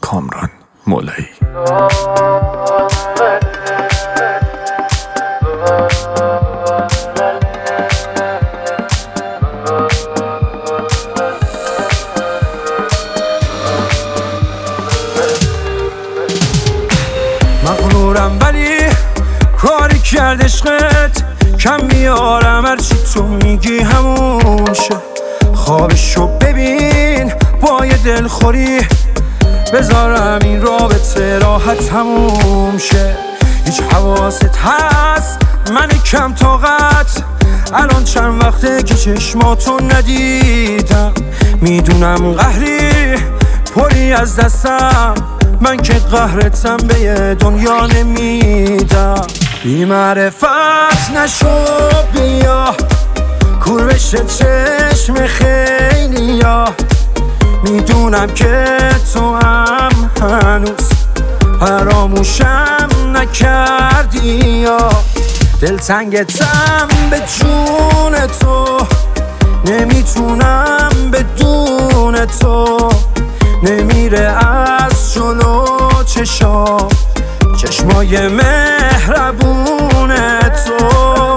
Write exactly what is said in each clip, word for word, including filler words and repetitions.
کامران مولایی. مغرورم ولی کاری کرد عشقت، کم میارم هرچی تو میگی همون شه. خوابشو ببین با یه دلخوری، بذارم این رابطه راحت تموم شه. هیچ حواست هست من کم طاقت، الان چند وقته که چشماتو ندیدم. میدونم قهری پری از دستم، من که قهرتم به یه دنیا نمیدم. بی معرفت نشو بیا کور بشه چشم خیلی یا، میدونم که تو هم هنوز فراموشم نکردی یا. دلتنگتم به جون تو، نمیتونم بدون تو. نمیره از جلو چشام چشمای مهربون تو.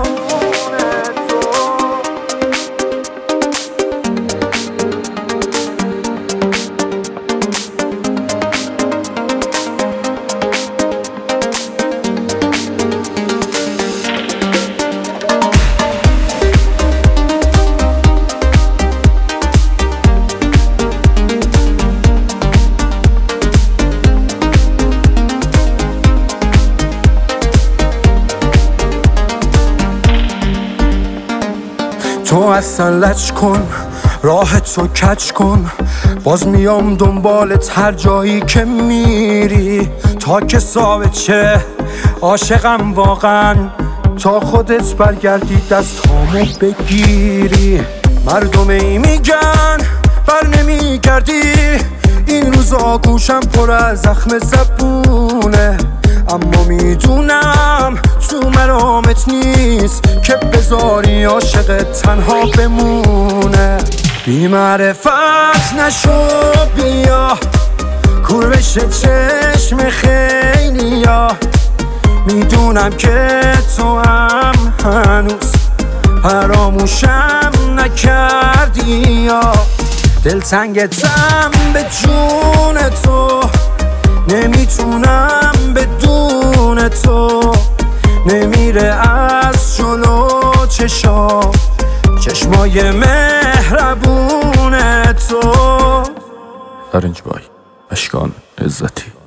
تو اصلا لج کن، راه تو کج کن، باز میام دنبالت هر جایی که میری. تا که ثابت شه عاشقم واقعا، تا خودت برگردی دستامو بگیری. مردم ای میگن بر نمیگردی، این روزا گوشم پر از زخم زبونه. اما میدونم تو مرامت نیست که بذاری عاشقت تنها بمونه. بی معرفت نشو بیا کور بشه چشم خیلی یا، میدونم که تو هم هنوز فراموشم نکردی یا. دلتنگتم به جون تو، نمیتونم بدون تو. نمیره از جلو چشام چشمای مهربون تو. فرنج بای اشکان عزتی.